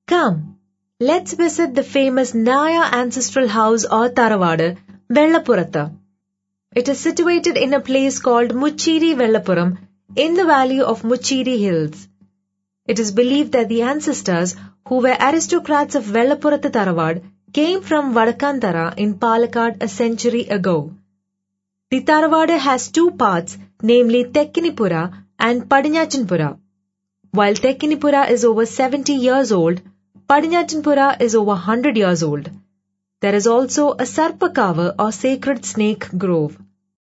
Come, let's visit the famous Naya ancestral house or Taravadu, Vellapuratha. It is situated in a place called Muchiri Vellapuram in the valley of Muchiri Hills. It is believed that the ancestors, who were aristocrats of Vellapuratha Taravadu, came from Vadakantara in Palakkad a century ago. The Taravadu has two parts, namely Tekkinipura and Padinachinpura. While Tekkinipura is over 70 years old, Padinachinpura is over 100 years old. There is also a Sarpakavu or sacred snake grove.